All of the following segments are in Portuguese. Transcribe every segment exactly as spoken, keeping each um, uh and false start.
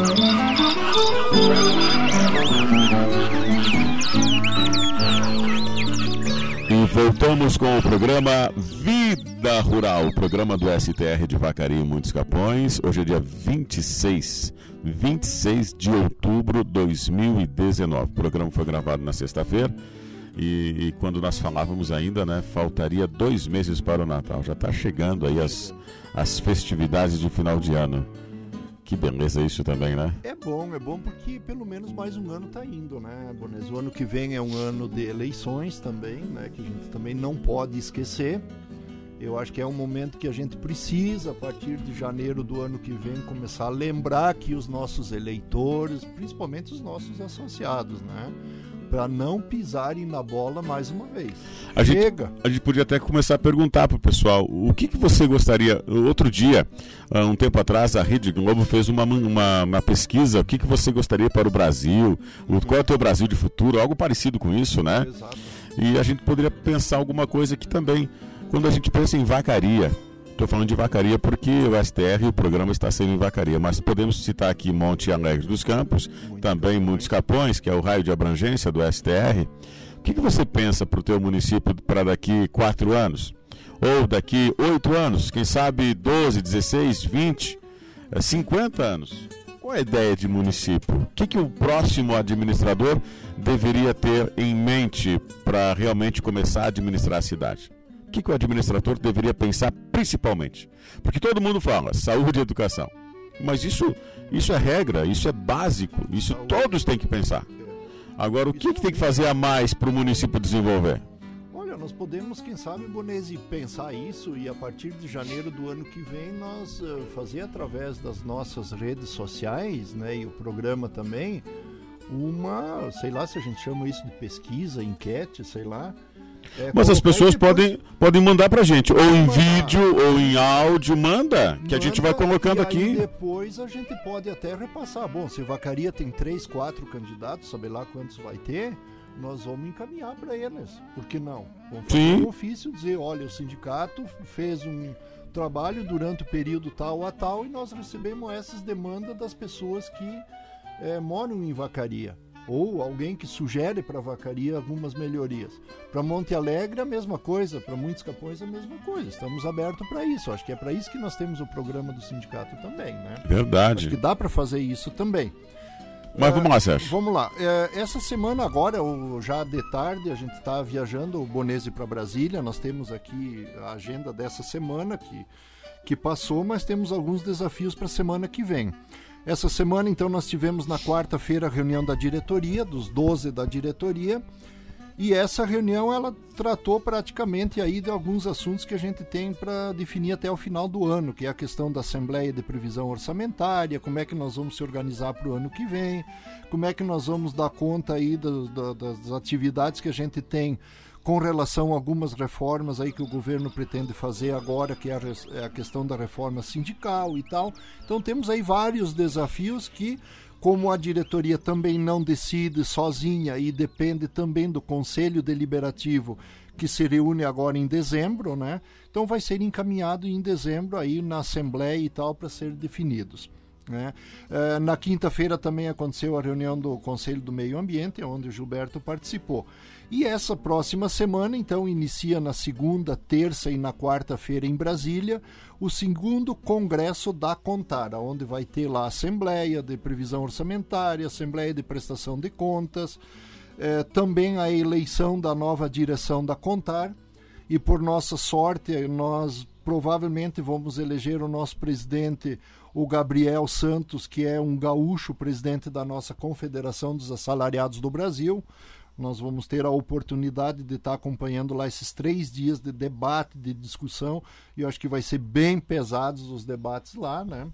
E voltamos com o programa Vida Rural, o programa do S T R de Vacaria e Muitos Capões. Hoje é dia vinte e seis, vinte e seis de outubro de dois mil e dezenove. O programa foi gravado na sexta-feira e, e quando nós falávamos ainda, né, faltaria dois meses para o Natal. Já está chegando aí as, as festividades de final de ano. Que beleza isso também, né? É bom, é bom porque pelo menos mais um ano está indo, né, Bonés? O ano que vem é um ano de eleições também, né, que a gente também não pode esquecer. Eu acho que é um momento que a gente precisa, a partir de janeiro do ano que vem, começar a lembrar que os nossos eleitores, principalmente os nossos associados, né, para não pisarem na bola mais uma vez. A Chega! Gente, a gente podia até começar a perguntar para o pessoal, o que, que você gostaria... Outro dia, um tempo atrás, a Rede Globo fez uma, uma, uma pesquisa, o que, que você gostaria para o Brasil, o, qual é o teu Brasil de futuro, algo parecido com isso, né? Exato. E a gente poderia pensar alguma coisa aqui também, quando a gente pensa em vacaria. Estou falando de Vacaria porque o S T R, o programa está sendo em Vacaria, mas podemos citar aqui Monte Alegre dos Campos, muito também bem. Muitos Capões, que é o raio de abrangência do S T R. O que, que você pensa para o teu município para daqui quatro anos? Ou daqui oito anos? Quem sabe doze, dezesseis, vinte, cinquenta anos? Qual é a ideia de município? O que, que o próximo administrador deveria ter em mente para realmente começar a administrar a cidade? O que, que o administrador deveria pensar principalmente? Porque todo mundo fala saúde e educação, mas isso, isso é regra, isso é básico, isso todos têm que pensar. Agora, o que, que tem que fazer a mais para o município desenvolver? Olha, nós podemos, quem sabe, Bonesi, pensar isso e a partir de janeiro do ano que vem nós uh, fazer através das nossas redes sociais, né, e o programa também, uma, sei lá se a gente chama isso de pesquisa, enquete, sei lá. É, mas as pessoas depois... podem, podem mandar pra gente, ou em mandar. vídeo, ou em áudio, manda, que manda, a gente vai colocando e aqui. Aí depois a gente pode até repassar. Bom, se Vacaria tem três, quatro candidatos, sabe lá quantos vai ter, nós vamos encaminhar para eles. Por que não? Vamos fazer Sim. um ofício, dizer, olha, o sindicato fez um trabalho durante o período tal a tal e nós recebemos essas demandas das pessoas que é, moram em Vacaria. Ou alguém que sugere para Vacaria algumas melhorias. Para Monte Alegre a mesma coisa, para Muitos Capões a mesma coisa. Estamos abertos para isso. Acho que é para isso que nós temos o programa do sindicato também, né? Verdade. Acho que dá para fazer isso também. Mas uh, vamos lá, Sérgio. Vamos lá. Uh, essa semana agora, já de tarde, a gente está viajando o Bonesi para Brasília. Nós temos aqui a agenda dessa semana que, que passou, mas temos alguns desafios para a semana que vem. Essa semana, então, nós tivemos na quarta-feira a reunião da diretoria, dos doze da diretoria, e essa reunião ela tratou praticamente aí de alguns assuntos que a gente tem para definir até o final do ano, que é a questão da Assembleia de Previsão Orçamentária, como é que nós vamos se organizar para o ano que vem, como é que nós vamos dar conta aí do, do, das atividades que a gente tem com relação a algumas reformas aí que o governo pretende fazer agora, que é a, a questão da reforma sindical e tal. Então temos aí vários desafios que, como a diretoria também não decide sozinha e depende também do Conselho Deliberativo, que se reúne agora em dezembro, né? Então vai ser encaminhado em dezembro aí na Assembleia e tal para ser definidos. Né? É, na quinta-feira também aconteceu a reunião do Conselho do Meio Ambiente, onde o Gilberto participou. E essa próxima semana, então, inicia na segunda, terça e na quarta-feira em Brasília, o segundo congresso da CONTAR, onde vai ter lá a Assembleia de Previsão Orçamentária, Assembleia de Prestação de Contas, é, também a eleição da nova direção da CONTAR, e por nossa sorte, nós provavelmente vamos eleger o nosso presidente, o Gabriel Santos, que é um gaúcho, presidente da nossa Confederação dos Assalariados do Brasil. Nós vamos ter a oportunidade de estar acompanhando lá esses três dias de debate, de discussão, e eu acho que vai ser bem pesados os debates lá, né?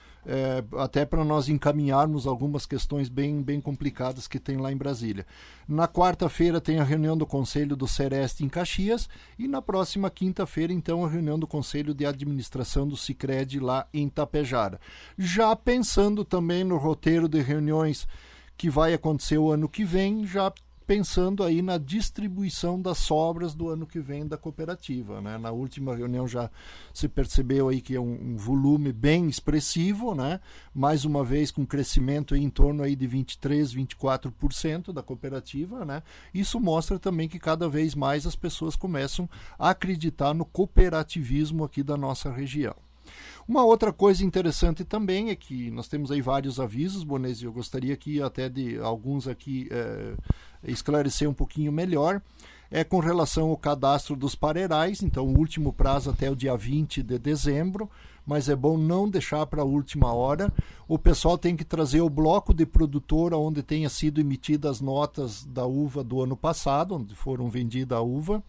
É, até para nós encaminharmos algumas questões bem, bem complicadas que tem lá em Brasília. Na quarta-feira tem a reunião do Conselho do Sereste em Caxias e na próxima quinta-feira, então, a reunião do Conselho de Administração do Sicredi lá em Tapejara. Já pensando também no roteiro de reuniões que vai acontecer o ano que vem, já pensando aí na distribuição das sobras do ano que vem da cooperativa, né? Na última reunião já se percebeu aí que é um, um volume bem expressivo, né? Mais uma vez com crescimento aí em torno aí de vinte e três, vinte e quatro por cento da cooperativa, né? Isso mostra também que cada vez mais as pessoas começam a acreditar no cooperativismo aqui da nossa região. Uma outra coisa interessante também é que nós temos aí vários avisos, Bonesi, eu gostaria aqui até de alguns aqui é, esclarecer um pouquinho melhor. É com relação ao cadastro dos pareirais, então o último prazo até o dia vinte de dezembro, mas é bom não deixar para a última hora. O pessoal tem que trazer o bloco de produtor onde tenha sido emitidas as notas da uva do ano passado, onde foram vendida a uva,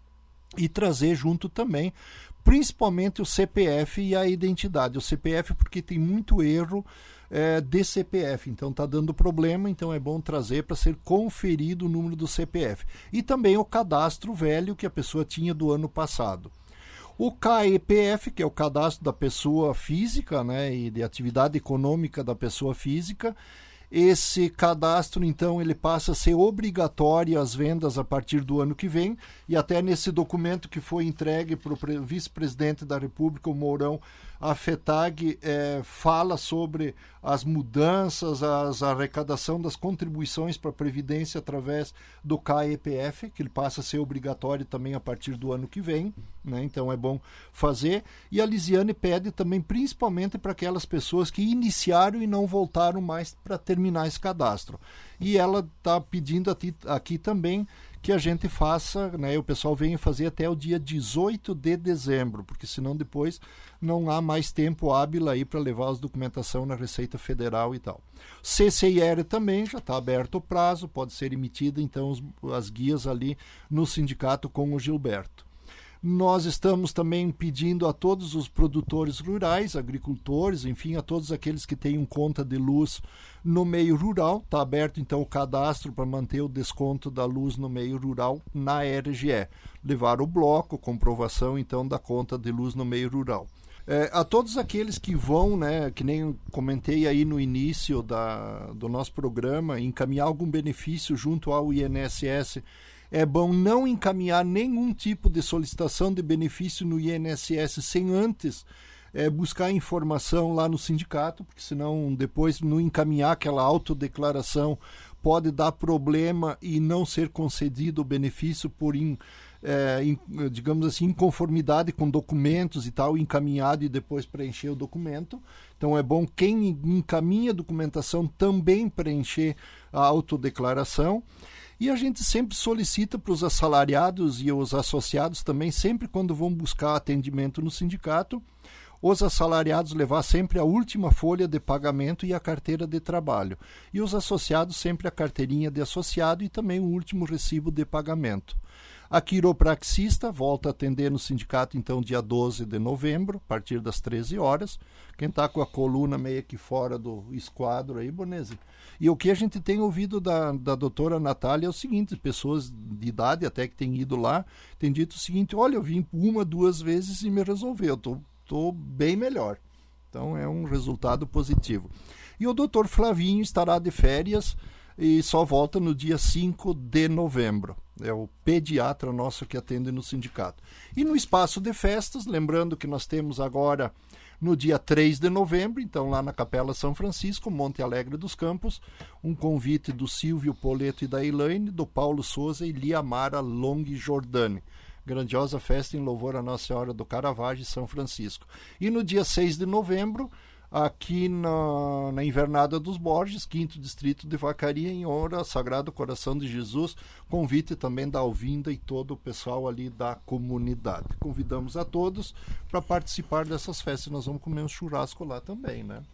e trazer junto também principalmente o C P F e a identidade. O C P F porque tem muito erro é, de C P F, então está dando problema, então é bom trazer para ser conferido o número do C P F. E também o cadastro velho que a pessoa tinha do ano passado. O K E P F, que é o cadastro da pessoa física, né, e de atividade econômica da pessoa física. Esse cadastro, então, ele passa a ser obrigatório às vendas a partir do ano que vem, e até nesse documento que foi entregue para o vice-presidente da República, o Mourão, a FETAG é, fala sobre as mudanças, as, a arrecadação das contribuições para a Previdência através do K E P F, que ele passa a ser obrigatório também a partir do ano que vem, né? Então é bom fazer. E a Lisiane pede também, principalmente para aquelas pessoas que iniciaram e não voltaram mais para terminar esse cadastro. E ela está pedindo aqui, aqui também que a gente faça, né, o pessoal venha fazer até o dia dezoito de dezembro, porque senão depois não há mais tempo hábil aí para levar as documentação na Receita Federal e tal. C C I R também já está aberto o prazo, pode ser emitida então os, as guias ali no sindicato com o Gilberto. Nós estamos também pedindo a todos os produtores rurais, agricultores, enfim, a todos aqueles que tenham conta de luz no meio rural. Está aberto, então, o cadastro para manter o desconto da luz no meio rural na R G E. Levar o bloco, comprovação, então, da conta de luz no meio rural. É, a todos aqueles que vão, né, que nem eu comentei aí no início da, do nosso programa, encaminhar algum benefício junto ao I N S S, é bom não encaminhar nenhum tipo de solicitação de benefício no I N S S sem antes é, buscar informação lá no sindicato, porque senão depois não encaminhar aquela autodeclaração pode dar problema e não ser concedido o benefício por, in, é, in, digamos assim, inconformidade com documentos e tal, encaminhado e depois preencher o documento. Então é bom quem encaminha a documentação também preencher a autodeclaração. E a gente sempre solicita para os assalariados e os associados também, sempre quando vão buscar atendimento no sindicato, os assalariados levar sempre a última folha de pagamento e a carteira de trabalho. E os associados sempre a carteirinha de associado e também o último recibo de pagamento. A quiropraxista volta a atender no sindicato, então, dia doze de novembro, a partir das treze horas. Quem está com a coluna meio que fora do esquadro aí, Bonesi. E o que a gente tem ouvido da, da doutora Natália é o seguinte, pessoas de idade até que têm ido lá, têm dito o seguinte, olha, eu vim uma, duas vezes e me resolveu, estou tô, tô bem melhor. Então é um resultado positivo. E o doutor Flavinho estará de férias e só volta no dia cinco de novembro. É o pediatra nosso que atende no sindicato. E no espaço de festas, lembrando que nós temos agora no dia três de novembro, então lá na Capela São Francisco, Monte Alegre dos Campos, um convite do Silvio Poleto e da Elaine, do Paulo Souza e Liamara Long Jordani. Grandiosa festa em louvor a Nossa Senhora do Caravaggio, São Francisco. E no dia seis de novembro, aqui na, na Invernada dos Borges, quinto Distrito de Vacaria, em honra ao Sagrado Coração de Jesus, convite também da Alvinda e todo o pessoal ali da comunidade. Convidamos a todos para participar dessas festas. Nós vamos comer um churrasco lá também, né?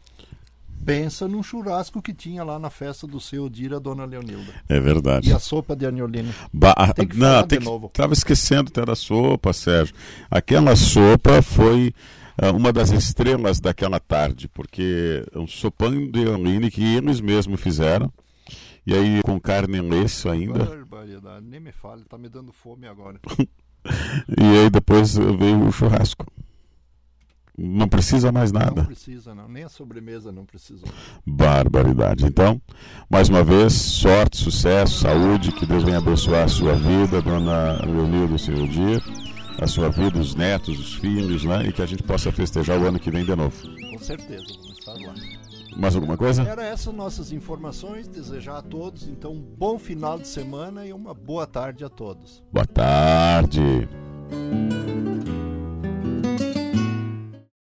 Pensa num churrasco que tinha lá na festa do seu Odira, a dona Leonilda. É verdade. E a sopa de aniolina. Ba tem que falar Não, tem de que... novo. Estava esquecendo até da sopa, Sérgio. Aquela sopa foi uma das estrelas daquela tarde, porque é um sopão de anilina que eles mesmos fizeram, e aí com carne em leço ainda. Barbaridade, nem me fale, tá me dando fome agora. E aí depois veio o churrasco. Não precisa mais nada. Não precisa, não. Nem a sobremesa não precisa. Barbaridade. Então, mais uma vez, sorte, sucesso, saúde, que Deus venha abençoar a sua vida, dona Leonilda, o senhor Dia, a sua vida, os netos, os filhos, né? E que a gente possa festejar o ano que vem de novo. Com certeza, vamos estar lá. Mais alguma coisa? Era essas nossas informações, desejar a todos, então, um bom final de semana e uma boa tarde a todos. Boa tarde.